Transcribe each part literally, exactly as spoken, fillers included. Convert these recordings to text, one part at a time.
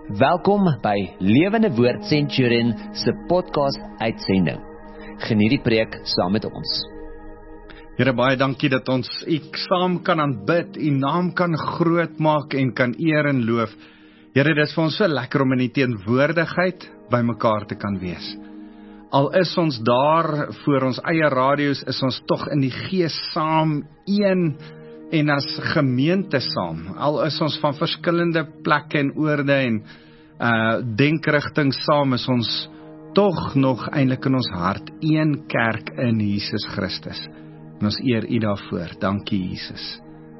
Welkom by Lewende Woord Centurion se podcast uitsending. Geniet die preek saam met ons. Here, baie dankie dat ons U saam kan aanbid, U naam kan groot maak en kan eer en loof. Here, dit is vir ons so lekker om in die teenwoordigheid by mekaar te kan wees. Al is ons daar voor ons eie radio's, is ons tog in die gees saam een en as gemeente saam. Al is ons van verskillende plekke en oorde en uh, denkrigting saam, is ons tog nog eintlik in ons hart een kerk in Jesus Christus. En ons eer U daarvoor. Dankie Jesus.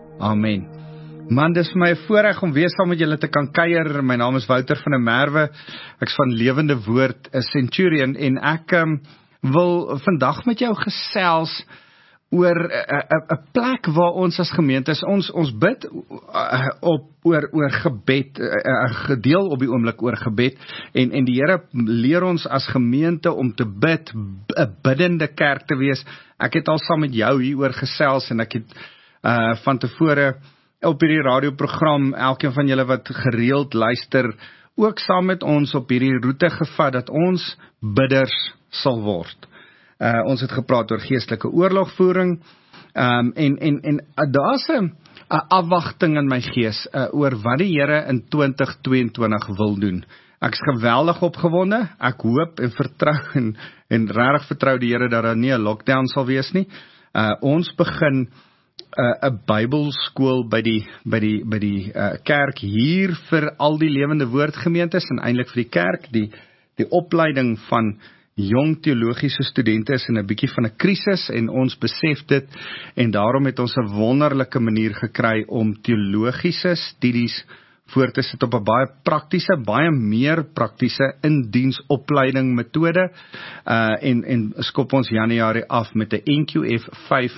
Amen. Man, dis vir my 'n voorreg om weer saam met julle te kan kuier. My naam is Wouter van der Merwe. Ek is van Lewende Woord, 'n Centurion, en ek um, wil vandag met jou gesels oor 'n plek waar ons as gemeente is. Ons ons bid uh, op oor oor gebed, 'n uh, gedeel op die oomblik oor gebed, en en die Here leer ons as gemeente om te bid, 'n biddende kerk te wees. Ek het al saam met jou hieroor gesels, en ek het uh, van tevore op hierdie radioprogram, elkeen van julle wat gereeld luister, ook saam met ons op hierdie roete gevat, dat ons bidders sal word. Uh, ons het gepraat oor geestelike oorlogvoering, um, en, en, en uh, daar's 'n afwagting in my gees, uh, oor wat die Here in twintig tweeëntwintig wil doen. Ek is geweldig opgewonde, ek hoop en vertrou, en, en regtig vertrou die Here dat daar nie 'n lockdown sal wees nie. Uh, ons begin 'n uh, Bybelskool by die, by die, by die uh, kerk hier vir al die Lewende Woord gemeentes, en eintlik vir die kerk, die, die opleiding van jong teologiese studente is in 'n bietjie van 'n krisis, en ons besef dit, en daarom het ons 'n wonderlike manier gekry om teologiese studies voor te sit op 'n baie praktiese, baie meer praktiese indiensopleiding metode, uh, en, en skop ons Januarie af met 'n N Q F vyf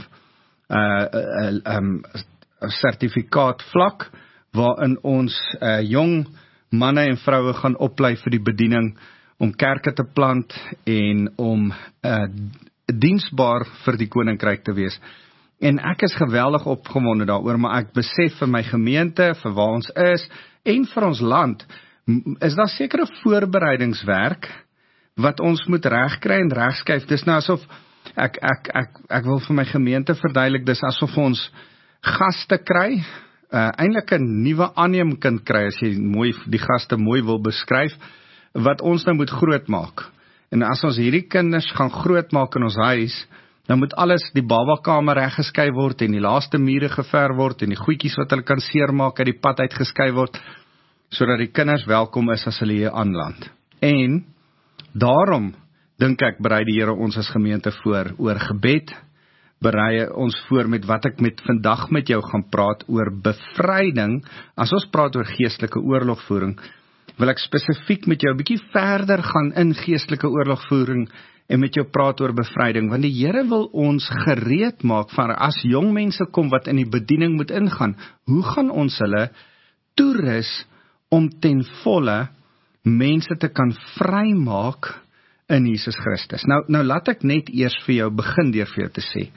uh, uh, um, sertifikaat vlak, waarin ons uh, jong manne en vroue gaan oplei vir die bediening, om kerke te plant en om uh, diensbaar vir die koninkryk te wees. En ek is geweldig opgewonde daaroor, maar ek besef vir my gemeente, vir waar ons is, en vir ons land, is daar sekere voorbereidingswerk, wat ons moet regkry en regskuif. Dis nou asof, ek, ek, ek, ek wil vir my gemeente verduidelik, dis asof ons gaste kry, uh, eintlik 'n nuwe aanneemkind kry, as jy mooi, die gaste mooi wil beskryf, wat ons nou moet grootmaak. En as ons hierdie kinders gaan grootmaak in ons huis, dan moet alles, die babakamer reggeskei word, en die laaste mure gever word, en die goedjies wat hulle kan seermaak uit die pad uitgeskei word, sodat die kinders welkom is as hulle hier aanland. En daarom dink ek, berei die Here ons as gemeente voor oor gebed, berei ons voor met wat ek met vandag met jou gaan praat oor bevryding. As ons praat oor geestelike oorlogvoering, wil ek spesifiek met jou 'n bietjie verder gaan in geestelike oorlogvoering en met jou praat oor bevryding, want die Here wil ons gereed maak van as jong mense kom wat in die bediening moet ingaan, hoe gaan ons hulle toerus om ten volle mense te kan vrymaak in Jesus Christus. Nou, nou laat ek net eers vir jou begin deur vir jou te sê,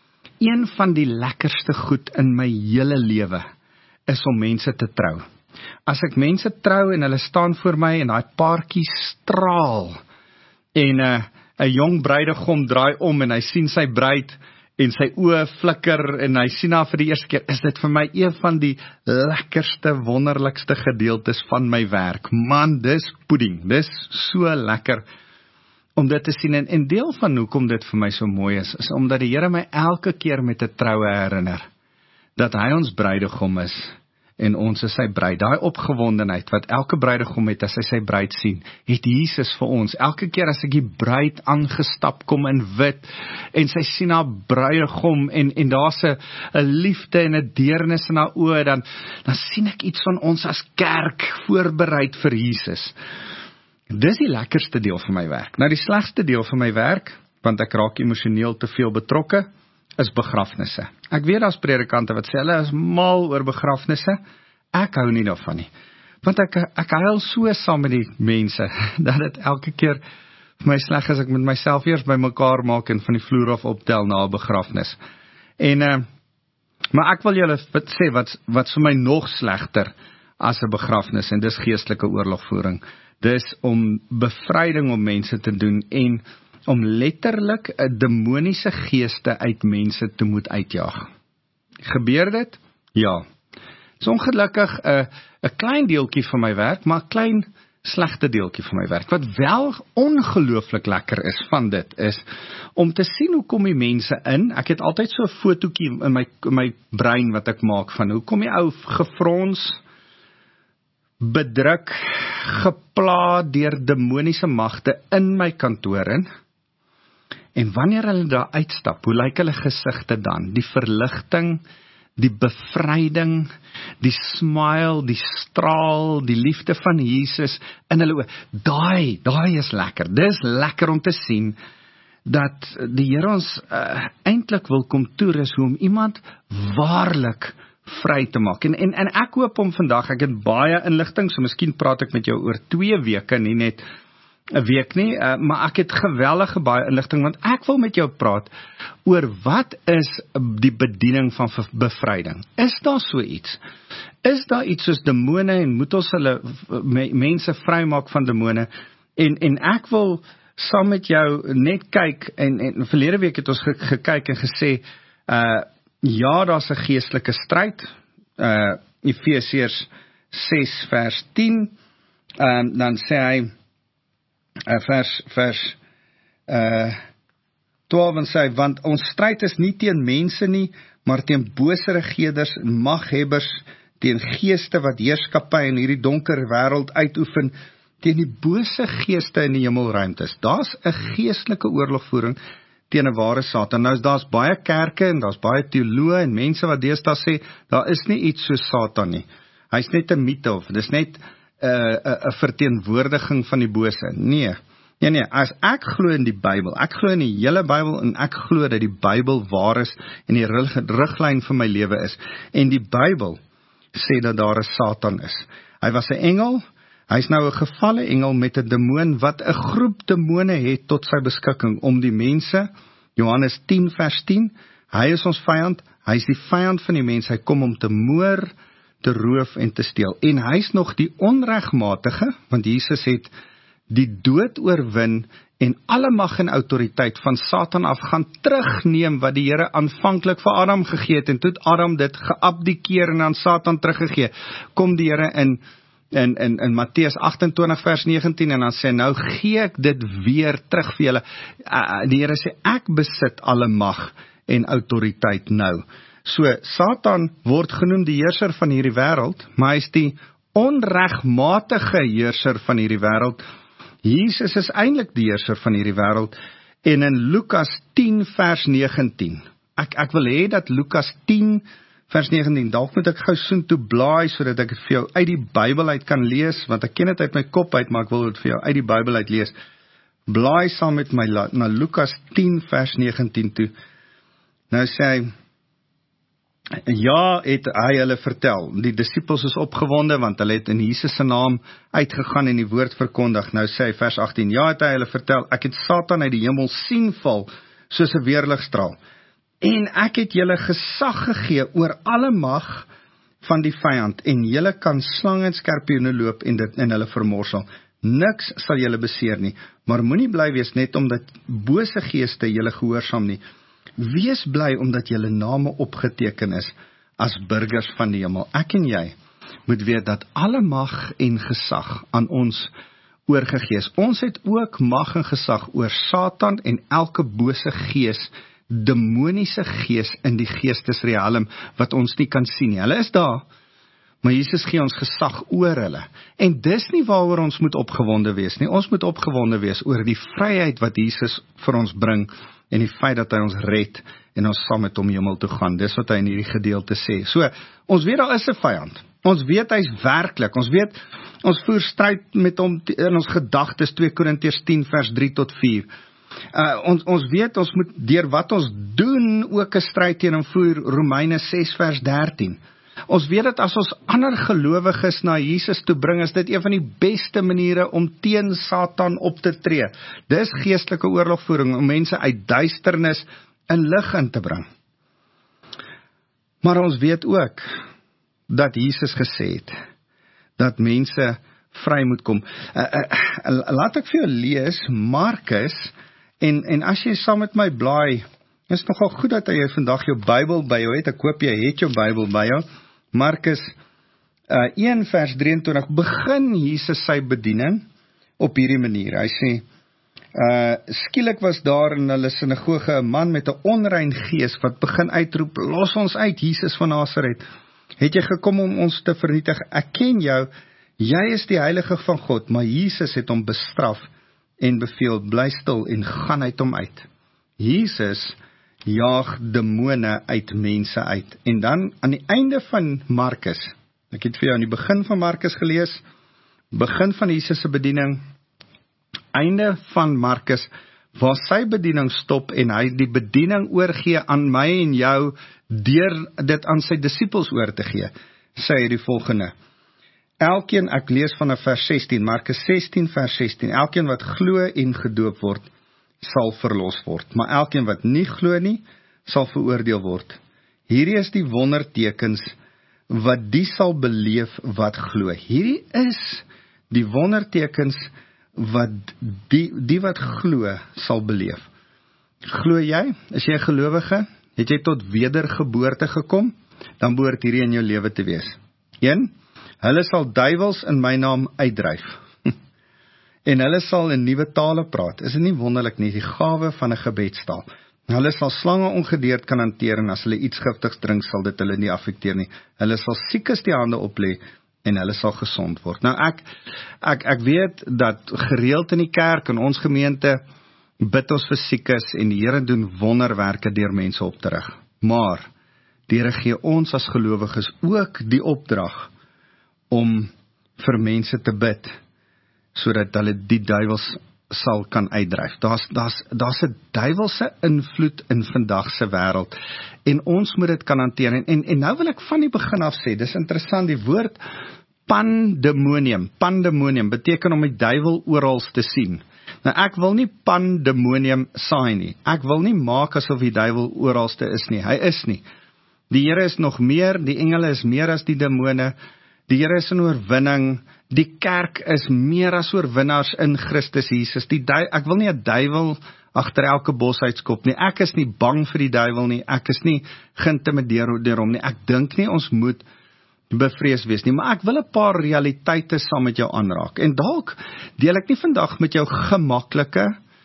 een van die lekkerste goed in my hele lewe is om mense te trou. As ek mense trou en hulle staan voor my en daai paartjie straal, en 'n uh, 'n jong bruidegom draai om en hy sien sy bruid en sy oë flikker en hy sien haar vir die eerste keer, is dit vir my een van die lekkerste, wonderlikste gedeeltes van my werk. Man, dis pudding, dis so lekker om dit te sien, en, en deel van hoekom dit vir my so mooi is, is omdat die Here my elke keer met 'n troue herinner, dat hy ons bruidegom is, en ons is sy bruid. Daai opgewondenheid wat elke bruidegom het as hy sy bruid sien, het Jesus vir ons. Elke keer as ek die bruid aangestap kom in wit, en sy sien haar bruidegom, en, en daar's 'n liefde en 'n deernis in haar oë, dan, dan sien ek iets van ons as kerk voorbereid vir Jesus. Dis die lekkerste deel van my werk. Nou die slegste deel van my werk, want ek raak emosioneel te veel betrokke, is begrafnisse. Ek weet daar's predikante wat sê, hulle is mal oor begrafnisse. Ek hou nie daarvan nie. Want ek, ek huil so saam met die mense, dat dit elke keer vir my sleg is, ek moet myself eers by mekaar maak en van die vloer af optel na 'n begrafnis. En, uh, maar ek wil julle sê, wat, wat vir my nog slegter as 'n begrafnis, en dis geestelike oorlogvoering. Dis om bevryding om mense te doen, en om letterlik 'n demoniese geeste uit mense te moet uitjaag. Gebeur dit? Ja. Dis ongelukkig 'n 'n klein deeltjie van my werk, maar 'n klein slegte deeltjie van my werk. Wat wel ongelooflik lekker is van dit, is om te sien hoe kom die mense in. Ek het altyd so 'n fotootjie in my, in my brein wat ek maak van hoe kom die ou gefrons, bedruk, gepla deur demoniese magte in my kantoor in. En wanneer hulle daar uitstap, hoe lyk hulle gesigte dan? Die verligting, die bevryding, die smile, die straal, die liefde van Jesus in hulle oë. Daai, daai is lekker. Dis lekker om te sien dat die Here ons uh, eintlik wil kom toerus hoe om iemand waarlik vry te maak. En, en, en ek hoop om vandag, ek het baie inligting, so miskien praat ek met jou oor twee weke, nie net 'n week nie, uh, maar ek het geweldige baie inligting, want ek wil met jou praat oor wat is die bediening van bevryding. Is daar so iets? Is daar iets soos demone en moet ons hulle me, mense vrymaak van demone? En, en ek wil saam met jou net kyk, en, en verlede week het ons ge, gekyk en gesê, uh, ja, daar's 'n geestelike stryd, uh, Efesiërs ses vers tien, um, dan sê hy, Uh, vers, vers uh, twaalf en sê, want ons stryd is nie teen mense nie, maar teen bose regeders en maghebbers, teen geeste wat heerskappy in hierdie donker wêreld uitoefen, teen die bose geeste in die hemelruimtes. Daar's 'n geestelike oorlogvoering teen 'n ware Satan. Nou, daar's baie kerke en daar's baie teoloë en mense wat deesdae sê, daar is nie iets soos Satan nie. Hy's net 'n mite of dis net 'n uh, uh, uh, verteenwoordiging van die bose. Nee, nee, nee, as ek glo in die Bybel, ek glo in die hele Bybel, en ek glo dat die Bybel waar is, en die riglyn vir my lewe is, en die Bybel sê dat daar 'n Satan is. Hy was 'n engel, hy's nou 'n gevalle engel met 'n demoon, wat 'n groep demone het tot sy beskikking, om die mense, Johannes tien vers tien, hy is ons vyand, hy is die vyand van die mens, hy kom om te moor, te roof en te steel. En hy's nog die onregmatige, want Jesus het die dood oorwin en alle mag en autoriteit van Satan af gaan terugneem wat die Here aanvanklik vir Adam gegee het, en toe het Adam dit geabdikeer en aan Satan teruggegee. Kom die Here in in in in Matteus agt en twintig vers negentien en dan sê, nou gee ek dit weer terug vir julle. Uh, die Here sê, ek besit alle mag en autoriteit nou. So, Satan word genoem die heerser van hierdie wêreld, maar hy is die onregmatige heerser van hierdie wêreld. Jesus is eintlik die heerser van hierdie wêreld, en in Lukas tien vers negentien, ek, ek wil hê dat Lukas tien vers negentien, dalk moet ek gou soontoe blaai, sodat ek dit vir jou uit die Bybel uit kan lees, want ek ken dit uit my kop uit, maar ek wil dit vir jou uit die Bybel uit lees. Blaai saam met my na Lukas tien vers negentien toe. Nou sê hy, ja, het hy hulle vertel, die disippels is opgewonde, want hulle het in Jesus se naam uitgegaan en die woord verkondig. Nou sê hy vers agttien, ja, het hy hulle vertel, ek het Satan uit die hemel sien val, soos 'n weerligstraal, en ek het julle gesag gegee oor alle mag van die vyand, en julle kan slange en skorpioene loop en dit in hulle vermorsel. Niks sal julle beseer nie, maar moenie bly wees net omdat bose geeste julle gehoorsaam nie. Wees bly omdat julle name opgeteken is as burgers van die hemel. Ek en jy moet weet dat alle mag en gesag aan ons oorgegee is. Ons het ook mag en gesag oor Satan en elke bose gees, demoniese gees in die geestesrealm wat ons nie kan sien nie. Hulle is daar, maar Jesus gee ons gesag oor hulle. En dis nie waaroor ons moet opgewonde wees nie. Ons moet opgewonde wees oor die vryheid wat Jesus vir ons bring, en die feit dat hy ons red, en ons saam met hom hemel toe gaan. Dis wat hy in hierdie gedeelte sê. So, ons weet daar is 'n vyand. Ons weet hy is werklik. Ons weet, ons voer stryd met hom in ons gedagtes, twee Korintiërs tien vers drie tot vier. Uh, ons, ons weet, ons moet deur wat ons doen ook 'n stryd teen hom voer, Romeine ses vers dertien. Ons weet dat as ons ander gelowiges na Jesus toe bring, is dit een van die beste maniere om teen Satan op te tree. Dis geestelike oorlogvoering, om mense uit duisternis in lig in te bring. Maar ons weet ook, dat Jesus gesê het, dat mense vry moet kom. Uh, uh, laat ek vir jou lees, Markus, en, en as jy saam met my blaai, is nogal goed dat jy vandag jou Bybel by jou het, ek hoop jy het jou Bybel by jou. Markus uh, een vers drieëntwintig, begin Jesus sy bediening op hierdie manier. Hy sê, uh, skielik was daar in hulle sinagoge 'n man met 'n onrein gees wat begin uitroep, los ons uit, Jesus van Nasaret. Het jy gekom om ons te vernietig? Ek ken jou, jy is die heilige van God, maar Jesus het hom bestraf en beveel, bly stil en gaan uit hom uit. Jesus jaag demone uit mense uit. En dan aan die einde van Markus, ek het vir jou aan die begin van Markus gelees, begin van Jesus se bediening, einde van Markus, waar sy bediening stop en hy die bediening oorgee aan my en jou, deur dit aan sy disippels oor te gee, sê hy die volgende. Elkeen, ek lees van vers sestien, Markus sestien vers sestien, elkeen wat glo en gedoop word, sal verlos word, maar elkeen wat nie glo nie, sal veroordeel word. Hierdie is die wondertekens wat die sal beleef wat glo. Hierdie is die wondertekens wat die, die wat glo sal beleef. Glo jy? Is jy 'n gelowige? Het jy tot wedergeboorte gekom? Dan behoort hierdie in jou lewe te wees. een. Hulle sal duiwels in my naam uitdryf. En hulle sal in nuwe tale praat. Is dit nie wonderlik nie, die gawe van 'n gebedstaal. Hulle sal slange ongedeerd kan hanteer, en as hulle iets giftigs drink, sal dit hulle nie affekteer nie. Hulle sal siekes die hande oplê, en hulle sal gesond word. Nou ek, ek, ek weet dat gereeld in die kerk, in ons gemeente, bid ons vir siekes, en die Here doen wonderwerke deur mense op te rig. Maar, die Here gee ons as gelowiges ook die opdrag, om vir mense te bid, sodat hulle die duiwels sal kan uitdryf. Daar's daar's daar's 'n duiwelse invloed in vandag se wêreld, en ons moet dit kan hanteer. En, en en nou wil ek van die begin af sê, dis interessant, die woord pandemonium, pandemonium beteken om die duiwel oral te sien. Nou ek wil nie pandemonium saai nie. Ek wil nie maak asof die duiwel oralste is nie. Hy is nie. Die Here is nog meer, die engele is meer as die demone. Die Here is in oorwinning, die kerk is meer as oorwinnaars in Christus Jesus. Die du- ek wil nie 'n duiwel agter elke bos uitskop nie. Ek is nie bang vir die duiwel nie. Ek is nie geïntimideer deur hom nie. Ek dink nie ons moet bevrees wees nie, maar ek wil 'n paar realiteite saam met jou aanraak. En dalk deel ek nie vandag met jou gemaklike,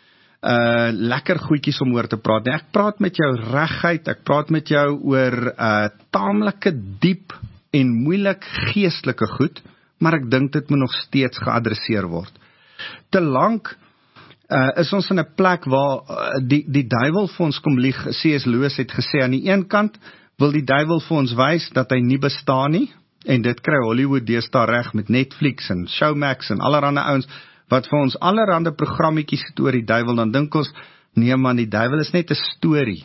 uh, lekker goedjies om oor te praat nie. Ek praat met jou regheid, ek praat met jou oor uh, taamlike diep en moeilik geestelike goed, maar ek dink dit moet nog steeds geadresseer word. Te lank uh, is ons in 'n plek waar uh, die, die duiwel vir ons kom lieg. C S Lewis het gesê, aan die een kant wil die duiwel vir ons wys dat hy nie bestaan nie, en dit kry Hollywood deesdae reg met Netflix en Showmax en allerhande ouens, wat vir ons allerhande programmetjies het oor die duiwel, dan dink ons, nee man, die duiwel is net 'n storie.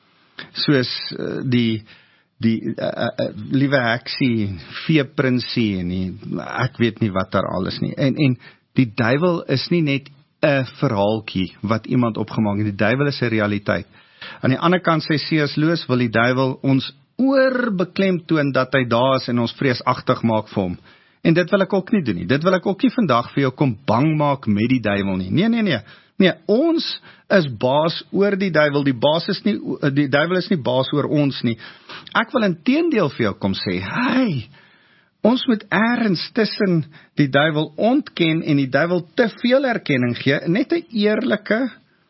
Soos uh, die die uh, uh, liewe heksie, veeprinsie en die, ek weet nie wat daar alles nie. En en die duiwel is nie net 'n verhaaltjie wat iemand opgemaak het, die duiwel is 'n realiteit. Aan die ander kant sê C S Lewis, wil die duiwel ons oorbeklemtoon dat hy daar is en ons vreesagtig maak vir hom. En dit wil ek ook nie doen nie. Dit wil ek ook nie vandag vir jou kom bang maak met die duiwel nie. Nee, nee, nee. Nee, ons is baas oor die duiwel. Die baas is nie, die duiwel is nie baas oor ons nie. Ek wil inteendeel vir jou kom sê, hey, ons moet ergens tussen die duiwel ontken en die duiwel te veel erkenning gee, net 'n eerlike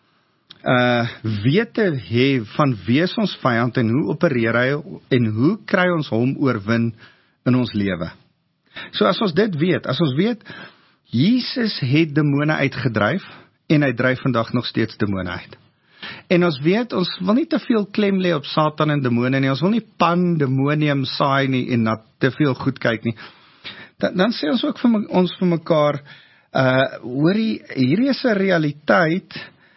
uh, wete hê van wie is ons vyand en hoe opereer hy en hoe kry ons hom oorwin in ons lewe. So as ons dit weet, as ons weet, Jesus het demone uitgedryf, en hy dryf vandag nog steeds demone uit. En ons weet, ons wil nie te veel klem lê op Satan en demone nie, ons wil nie pandemonium saai nie, en na te veel goed kyk nie. Dan, dan sê ons ook vir my, ons vir mekaar, uh, hoorie, hierdie is 'n realiteit,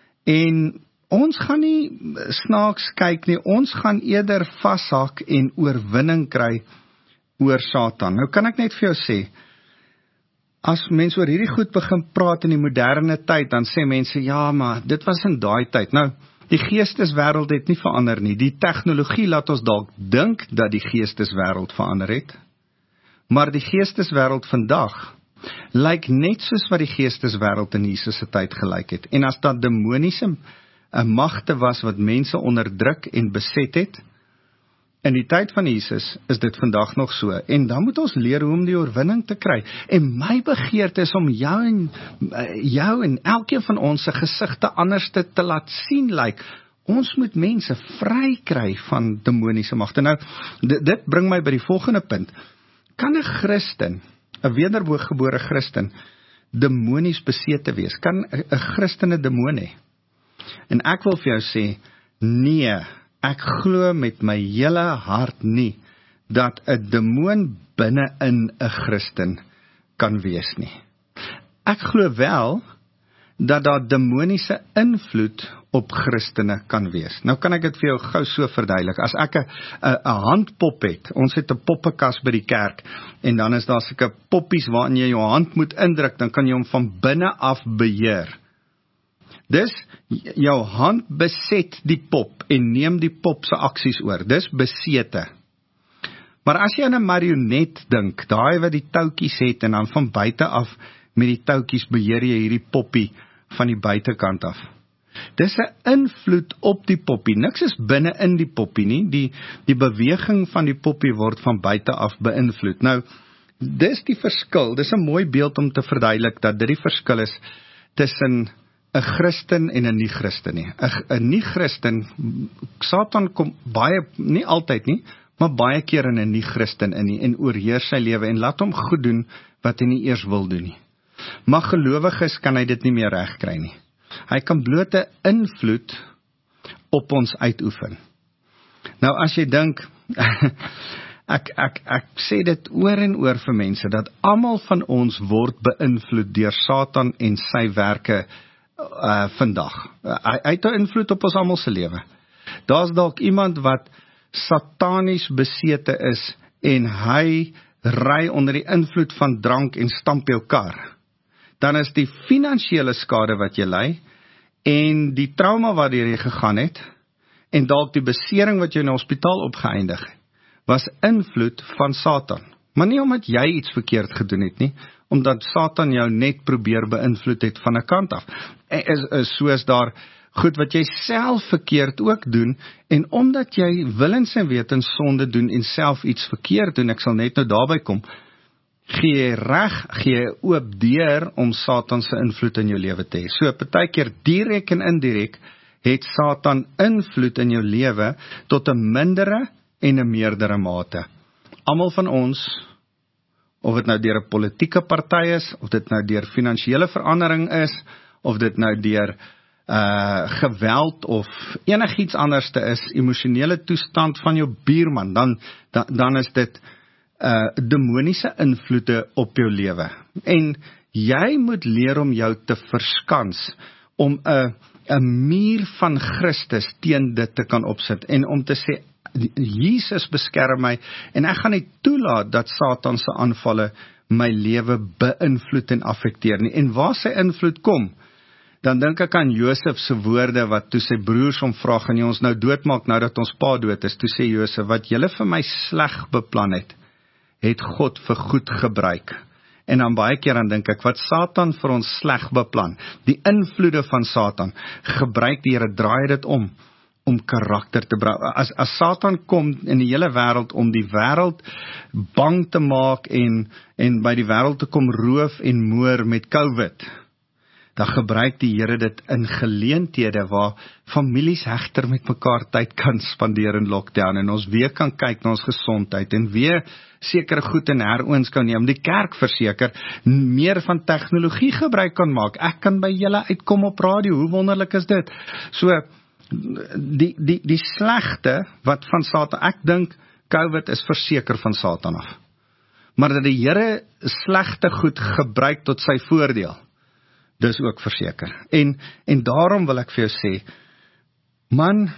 en ons gaan nie snaaks kyk nie, ons gaan eerder vashak en oorwinning kry oor Satan. Nou kan ek net vir jou sê, as mense oor hierdie goed begin praat in die moderne tyd, dan sê mense, ja, maar dit was in daai tyd. Nou, die geesteswêreld het nie verander nie. Die tegnologie laat ons dalk dink dat die geesteswêreld verander het, Maar die geesteswêreld vandag lyk net soos wat die geesteswêreld in Jesus se tyd gelyk het. En as dat demoniese 'n magte was wat mense onderdruk en beset het, in die tyd van Jesus is dit vandag nog so. En dan moet ons leer hoe om die oorwinning te kry. En my begeerte is om jou en jou en elkeen van ons se gesigte anders te, te laat sien lyk. Like, ons moet mense vry kry van demoniese magte. Nou, dit, dit bring my by die volgende punt. Kan 'n Christen, 'n wedergebore Christen, demonies besete wees? Kan 'n Christen 'n demoon hê? En ek wil vir jou sê, nee, ek glo met my hele hart nie, dat 'n demoon binne in 'n Christen kan wees nie. Ek glo wel, dat daar demoniese invloed op Christene kan wees. Nou kan ek dit vir jou gou so verduidelik. As ek 'n 'n handpop het, ons het 'n poppenkas by die kerk, en dan is daar sulke poppies waarin jy jou hand moet indruk, dan kan jy hom van binne af beheer. Dis, jou hand beset die pop, en neem die pop se aksies oor. Dis besete. Maar as jy aan 'n marionet dink, daai wat die toutjies het, en dan van buite af, met die toutjies beheer jy hierdie poppie, van die buitekant af. Dis 'n invloed op die poppie, niks is binne in die poppie nie, die, die beweging van die poppie word van buite af beïnvloed. Nou, dis die verskil, dis 'n mooi beeld om te verduidelik, dat dit die verskil is, tussen 'n Christen en 'n nie-Christen nie. 'n nie-Christen, Satan kom baie, nie altyd nie, maar baie keer in 'n nie-Christen in nie, en oorheers sy lewe, en laat hom goed doen, wat hy nie eers wil doen nie. Maar gelowiges kan hy dit nie meer regkry nie. Hy kan bloot 'n invloed op ons uitoefen. Nou as jy dink, ek, ek, ek sê dit oor en oor vir mense, dat almal van ons word beïnvloed deur Satan en sy werke uh, vandag. Uh, hy, hy het 'n invloed op ons almal se lewe. Daar's dalk iemand wat satanies besete is, en hy ry onder die invloed van drank en stamp jou kar. Dan is die finansiële skade wat jy ly, en die trauma wat jy gegaan het, en dalk die besering wat jy in die hospitaal opgeëindig het, was invloed van Satan. Maar nie omdat jy iets verkeerd gedoen het nie, omdat Satan jou net probeer beïnvloed het van 'n kant af. Is, is soos daar goed wat jy self verkeerd ook doen, en omdat jy willens en wetens sonde doen, en self iets verkeerd doen, ek sal net nou daarby kom, gee jy reg, gee jy oop deur om Satan se invloed in jou lewe te hê. So, partykeer direk en indirek, het Satan invloed in jou lewe, tot 'n mindere en 'n meerdere mate. Almal van ons, of dit nou deur 'n politieke party is, of dit nou deur finansiële verandering is, of dit nou deur uh, geweld, of enigiets anderste is, emosionele toestand van jou buurman, dan, dan, dan is dit Uh, demoniese invloede op jou lewe. En jy moet leer om jou te verskans, om 'n 'n muur van Christus teen dit te kan opsit, en om te sê, Jesus beskerm my, en ek gaan nie toelaat dat Satan se aanvalle my lewe beïnvloed en affekteer nie. En waar sy invloed kom, dan dink ek aan Josef se woorde, wat toe sy broers hom vra, gaan jy ons nou doodmaak, nou dat ons pa dood is? Toe sê Josef, wat julle vir my sleg beplan het, het God vir goed gebruik. En dan baie keer dan dink ek, wat Satan vir ons sleg beplan, die invloede van Satan, gebruik die Here, draai dit om, om karakter te bou. As, as Satan kom in die hele wêreld, om die wêreld bang te maak, en, en by die wêreld te kom roof en moor met COVID, dan gebruik die Here dit in geleenthede, waar families hegter met mekaar tyd kan spandeer in lockdown, en ons weer kan kyk na ons gesondheid, en weer sekere goed in heroonskou neem, die kerk verseker, meer van tegnologie gebruik kan maak. Ek kan by julle uitkom op radio, hoe wonderlik is dit? So, die, die, die slegte wat van Satan, ek dink, COVID is verseker van Satan af. Maar dat die Here slegte goed gebruik tot sy voordeel, dis ook verseker. En, en daarom wil ek vir jou sê, man,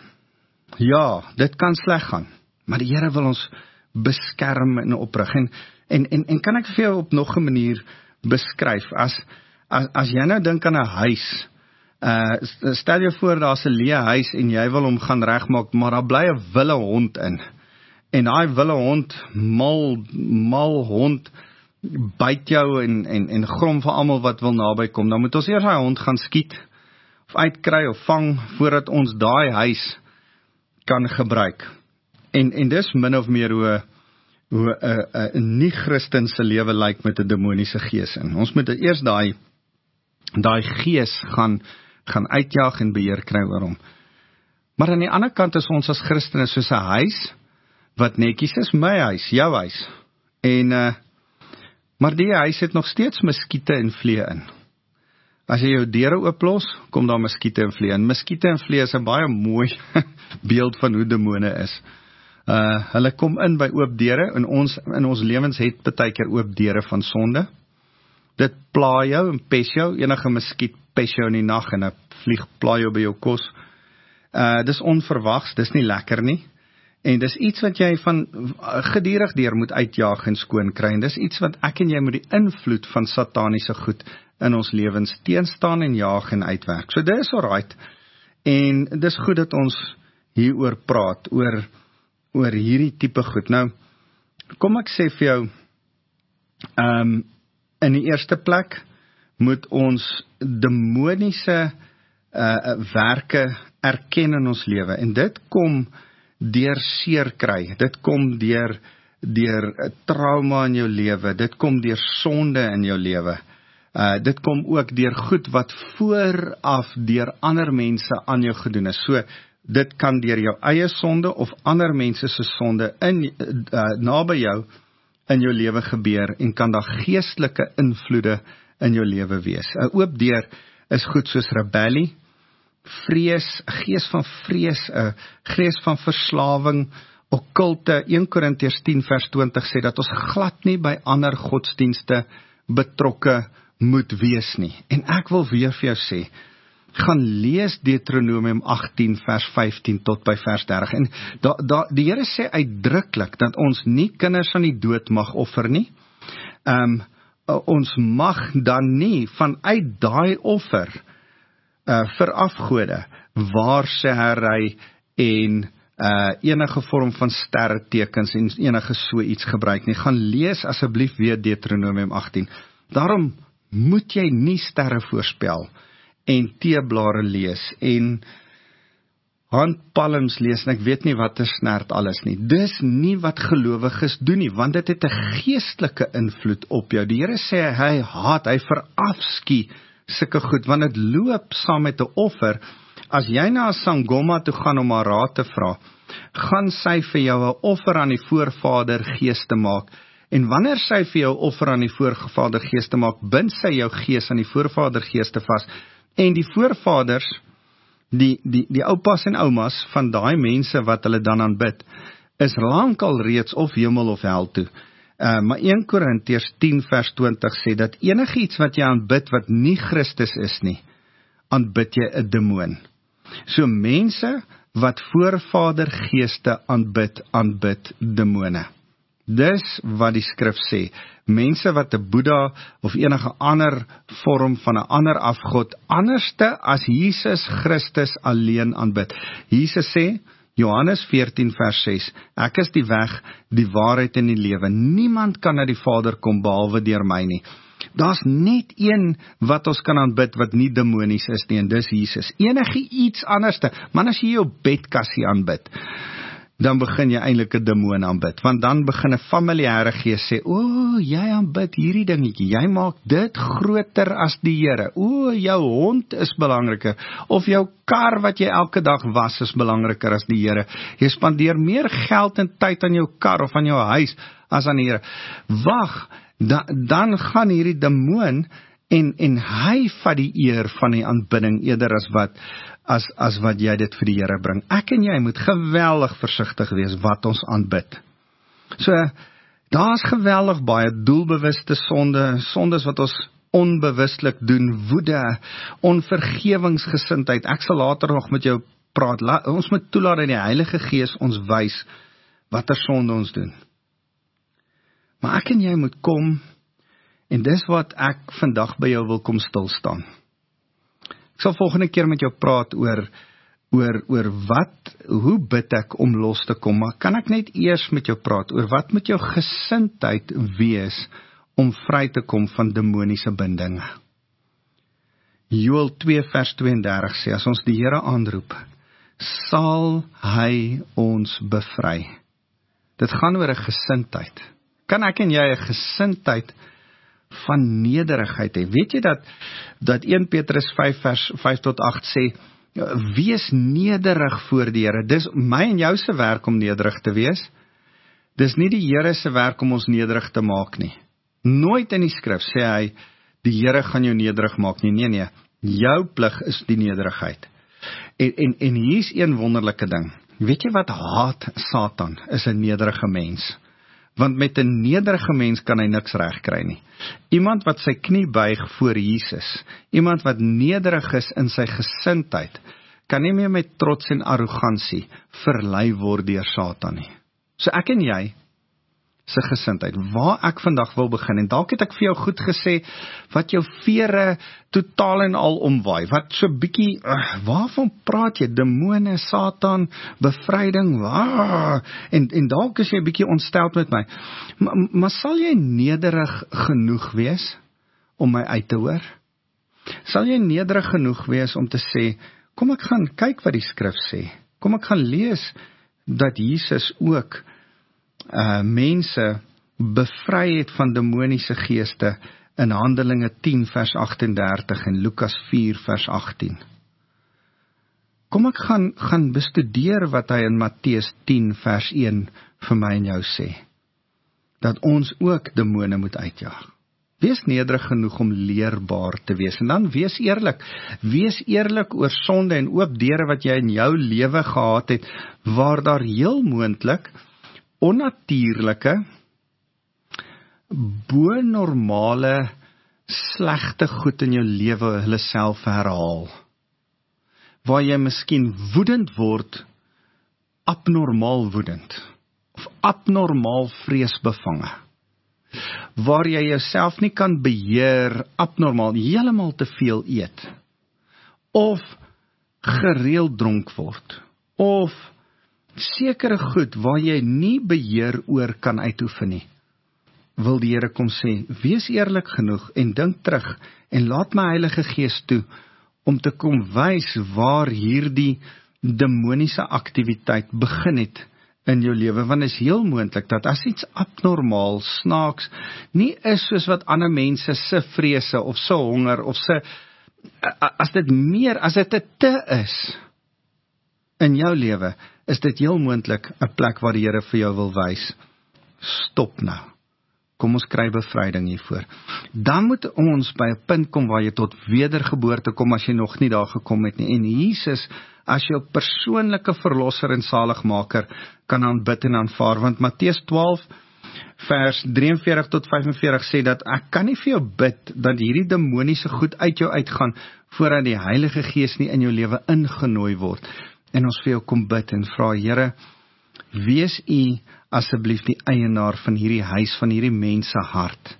ja, dit kan sleg gaan, maar die Here wil ons beskerm en oprig. En, en, en, en kan ek vir jou op nog 'n manier beskryf, as, as, as jy nou dink aan 'n huis, uh, stel jou voor, daar's 'n leë huis, en jy wil hom gaan regmaak, maar daar bly 'n wille hond in, en daai wille hond, mal, mal hond, byt jou en, en, en grom vir almal wat wil naby kom, dan moet ons eers daai hond gaan skiet, of uitkry of vang, voordat ons daai huis kan gebruik. En, en dis min of meer hoe, hoe uh, uh, 'n nie-Christen se lewe lyk met 'n demoniese gees in. Ons moet eers daai, daai gees gaan, gaan uitjaag en beheer kry oor hom. Maar aan die ander kant is ons as Christene soos 'n huis, wat netjies is, my huis, jou huis. En, uh, maar die huis het nog steeds muskiete en vlee in. As jy jou deure ooplos, kom daar muskiete en vlee in. Muskiete en vlee is 'n baie mooi beeld van hoe demone is. Uh, hulle kom in by oop deure, en ons, in ons lewens het baie keer oop deure van sonde. Dit pla jou en pes jou, enige muskiet pes jou in die nag, en 'n vlieg pla jou by jou kos. Uh, dis onverwags, dis nie lekker nie. En dis iets wat jy van gedurig deur moet uitjaag en skoon kry. En dis iets wat ek en jy moet die invloed van sataniese goed in ons lewens teenstaan en jaag en uitwerk. So dit is alright. En dis goed dat ons hieroor praat, oor, oor hierdie tipe goed. Nou, kom ek sê vir jou, um, in die eerste plek moet ons demoniese uh, werke erken in ons lewe. En dit kom deur seer kry, dit kom deur, deur trauma in jou lewe, dit kom deur sonde in jou lewe, uh, dit kom ook deur goed wat vooraf deur ander mense aan jou gedoen is. So, dit kan deur jou eie sonde of ander mense se sonde in, uh, naby jou in jou lewe gebeur, en kan daar geestelike invloede in jou lewe wees. 'n Oop deur is goed soos rebellie, vrees, 'n gees van vrees, 'n gees van verslawing, okkulte. Eerste Korintiërs tien vers twintig sê dat ons glad nie by ander godsdienste betrokke moet wees nie. En ek wil weer vir jou sê, gaan lees Deuteronomium agttien vers vyftien tot by vers dertig. En da, da, die Here sê uitdruklik dat ons nie kinders aan die dood mag offer nie. Um, ons mag dan nie vanuit daai offer Uh, vir afgode, waar sê hy en uh, enige vorm van sterretekens en enige so iets gebruik nie. Gaan lees asseblief weer Deuteronomium agttien. Daarom moet jy nie sterre voorspel en teeblare lees en handpalms lees, en ek weet nie wat er snert alles nie. Dis nie wat gelowiges doen nie, want dit het 'n geestelike invloed op jou. Die Here sê hy haat, hy verafskie sulke goed, want het loop saam met 'n offer. As jy na 'n sangoma toe gaan om haar raad te vra, gaan sy vir jou 'n offer aan die voorvader gees te maak, en wanneer sy vir jou offer aan die voorvader gees te maak, bind sy jou gees aan die voorvader gees te vas, en die voorvaders, die, die, die oupas en oumas van daai mense wat hulle dan aanbid, is lankal reeds of hemel of hel toe. Uh, maar Eerste Korintiërs tien vers twintig sê dat enige iets wat jy aanbid wat nie Christus is nie, aanbid jy 'n demoon. So mense wat voorvader geeste aanbid, aanbid demone. Dis wat die skrif sê. Mense wat 'n Boeddha of enige ander vorm van 'n ander afgod, anderste as Jesus Christus alleen aanbid. Jesus sê, Johannes veertien vers ses, ek is die weg, die waarheid en die lewe. Niemand kan na die Vader kom behalwe deur my nie. Daar's net een wat ons kan aanbid wat nie demonies is nie, en dis Jesus. Enige iets anderste, maar as jy jou bedkassie aanbid, dan begin jy eintlik 'n demoon aanbid, want dan begin 'n familiêre gees sê, o, jy aanbid hierdie dingetjie, jy maak dit groter as die Here, o, jou hond is belangriker, of jou kar wat jy elke dag was is belangriker as die Here, jy spandeer meer geld en tyd aan jou kar of aan jou huis as aan die Here. Wag, da, dan gaan hierdie demoon en, en hy vat die eer van die aanbidding eerder as wat As, as wat jy dit vir die Here bring. Ek en jy moet geweldig versigtig wees wat ons aanbid. So, daar is geweldig baie doelbewuste sonde, sondes wat ons onbewustelik doen, woede, onvergewingsgesindheid. Ek sal later nog met jou praat. La, ons moet toelaat dat die Heilige Gees ons wys wat er sonde ons doen. Maar ek en jy moet kom, en dis wat ek vandag by jou wil kom stilstaan. Ek sal volgende keer met jou praat oor, oor, oor wat, hoe bid ek om los te kom, maar kan ek net eers met jou praat, oor wat moet jou gesindheid wees, om vry te kom van demoniese bindinge. Joël twee vers tweeëndertig sê, as ons die Here aanroep, sal hy ons bevry. Dit gaan oor 'n gesindheid. Kan ek en jy 'n gesindheid van nederigheid hê? Weet jy dat, dat Eerste Petrus vyf vers vyf tot agt sê, wees nederig voor die Here. Dis my en jou se werk om nederig te wees. Dis nie die Here se werk om ons nederig te maak nie. Nooit in die skrif sê hy, die Here gaan jou nederig maak nie. Nee, nee, jou plig is die nederigheid. En, en, en hier is een wonderlike ding. Weet jy wat haat Satan? Is 'n nederige mens. Want met 'n nederige mens kan hy niks reg kry nie. Iemand wat sy knie buig voor Jesus, iemand wat nederig is in sy gesindheid, kan nie meer met trots en arrogansie verlei word deur Satan nie. So ek en jy, se gesindheid, waar ek vandag wil begin, en dalk het ek vir jou goed gesê, wat jou vere totaal en al omwaai, wat so bietjie, uh, waarvan praat jy, demone, Satan, bevryding, uh, en, en dalk is jy bietjie ontsteld met my, maar, maar sal jy nederig genoeg wees, om my uit te hoor? Sal jy nederig genoeg wees, om te sê, kom ek gaan kyk wat die skrif sê, kom ek gaan lees, dat Jesus ook, Uh, mense bevry het van demoniese geeste in Handelinge tien vers agt en dertig en Lukas vier vers agttien. Kom ek gaan, gaan bestudeer wat hy in Matteus tien vers een vir my en jou sê. Dat ons ook demone moet uitjaag. Wees nederig genoeg om leerbaar te wees. En dan wees eerlik. Wees eerlik oor sonde en oop deure wat jy in jou lewe gehad het, waar daar heel moontlik onnatuurlike, bo-normale, slegte goed in jou lewe hulle self herhaal. Waar jy miskien woedend word, abnormaal woedend, of abnormaal vreesbevange. Waar jy jouself nie kan beheer, abnormaal, heeltemal te veel eet, of gereeld dronk word, of sekere goed waar jy nie beheer oor kan uitoefen nie, wil die Here kom sê, wees eerlik genoeg en dink terug en laat my Heilige Gees toe om te kom wys waar hierdie demoniese aktiwiteit begin het in jou lewe, want is heel moontlik dat as iets abnormaal, snaaks, nie is soos wat ander mense se vrese of se honger of se, as dit meer, as dit 'n te is in jou lewe, is dit heel moontlik 'n plek waar die Here vir jou wil wys. Stop nou. Kom ons kry bevryding hiervoor. Dan moet ons by 'n punt kom waar jy tot wedergeboorte kom as jy nog nie daar gekom het nie. En Jesus, as jou persoonlike verlosser en saligmaker, kan aanbid en aanvaar. Want Matteus twaalf vers drie en veertig tot vyf en veertig sê dat ek kan nie vir jou bid dat hierdie demoniese goed uit jou uitgaan voordat die Heilige Gees nie in jou lewe ingenooi word. En ons vir jou kom bid en vra, Here, wees U asseblief die eienaar van hierdie huis, van hierdie mense hart.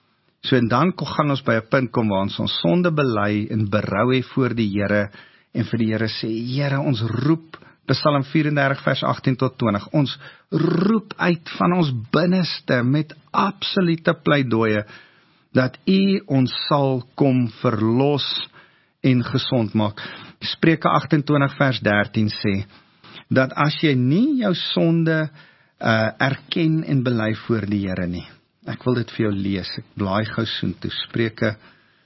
So en dan gaan ons by 'n punt kom waar ons ons sonde bely en berou hê voor die Here en vir die Here sê, Here, ons roep, Psalm vyf en dertig vers agttien tot twintig, ons roep uit van ons binneste met absolute pleidooie dat U ons sal kom verlos en gesond maak. Spreuke agt en twintig vers dertien sê, dat as jy nie jou sonde uh, erken en bely voor die Here nie. Ek wil dit vir jou lees, ek blaai gou soontoe. Spreuke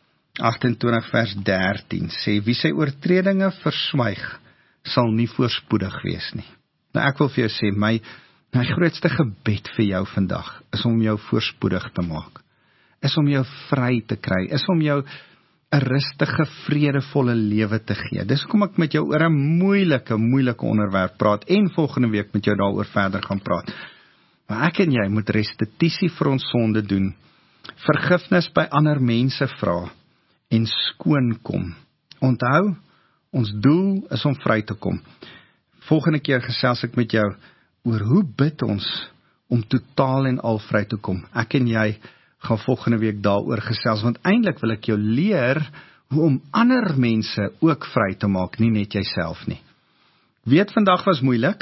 agt en twintig vers dertien sê, wie sy oortredinge verswyg, sal nie voorspoedig wees nie. Nou ek wil vir jou sê, my, my grootste gebed vir jou vandag, is om jou voorspoedig te maak, is om jou vry te kry, is om jou 'n rustige, vredevolle lewe te gee. Dis kom ek met jou oor 'n moeilike, moeilike onderwerp praat, en volgende week met jou daaroor verder gaan praat. Maar ek en jy moet restituisie vir ons sonde doen, vergifnis by ander mense vra, en skoon kom. Onthou, ons doel is om vry te kom. Volgende keer gesels ek met jou oor hoe bid ons om totaal en al vry te kom. Ek en jy gaan volgende week daaroor gesels, want eintlik wil ek jou leer hoe om ander mense ook vry te maak, nie net jouself nie. weet vandag was moeilik,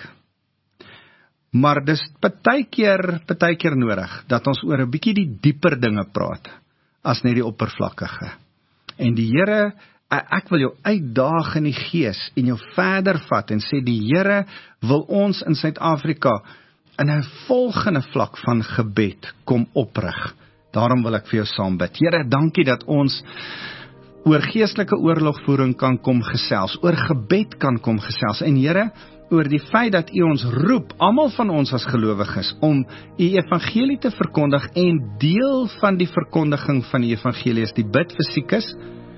maar dis partykeer, partykeer nodig, dat ons oor 'n bietjie die dieper dinge praat, as net die oppervlakkige. En die Here, ek wil jou uitdaag in die gees, en jou verder vat, en sê die Here wil ons in Suid-Afrika, in 'n volgende vlak van gebed, kom oprig. Daarom wil ek vir jou saam bid. Here, dankie dat ons oor geestelike oorlogvoering kan kom gesels, oor gebed kan kom gesels, en Here, oor die feit dat U ons roep, almal van ons as gelowiges, om U evangelie te verkondig, en deel van die verkondiging van die evangelie is die bid vir siekes,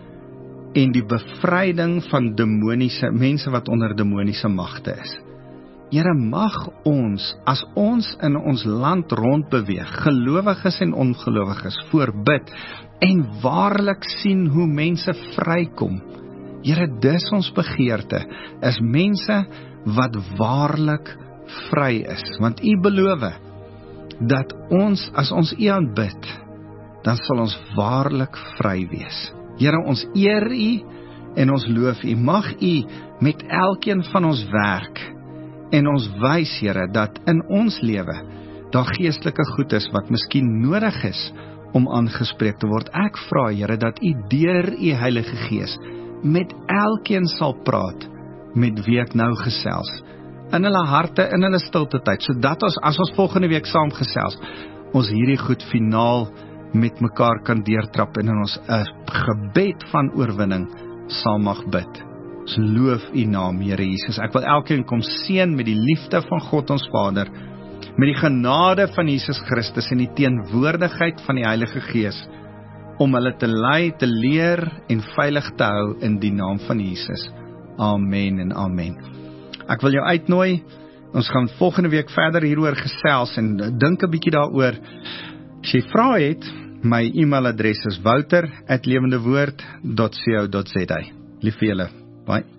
en die bevryding van demoniese, mense wat onder demoniese magte is. Here, mag ons, as ons in ons land rondbeweeg, gelowiges en ongelowiges, voorbid, en waarlik sien hoe mense vrykom. Here, dis ons begeerte, is mense wat waarlik vry is, want U beloof, dat ons, as ons U aanbid, dan sal ons waarlik vry wees. Here, ons eer U, en ons loof U, mag U met elkeen van ons werk, en ons wys, Here, dat in ons lewe, daar geestelike goed is, wat miskien nodig is, om aangespreek te word. Ek vra, Here, dat U deur U Heilige Gees, met elkeen sal praat, met wie ek nou gesels, in hulle harte, in hulle stilte tyd, sodat ons, as ons volgende week saam gesels, ons hierdie goed finaal met mekaar kan deurtrap, en in ons uh, gebed van oorwinning sal mag bid. Ons loof U naam, Here Jesus. Ek wil elkeen kom seën met die liefde van God ons Vader, met die genade van Jesus Christus en die teenwoordigheid van die Heilige Gees, om hulle te lei, te leer en veilig te hou in die naam van Jesus. Amen en amen. Ek wil jou uitnooi, ons gaan volgende week verder hieroor gesels en dink 'n bietjie daaroor. As jy vrae het, my e-mailadres is wouter at lewendewoord dot co dot za. Lief vir julle. Bye.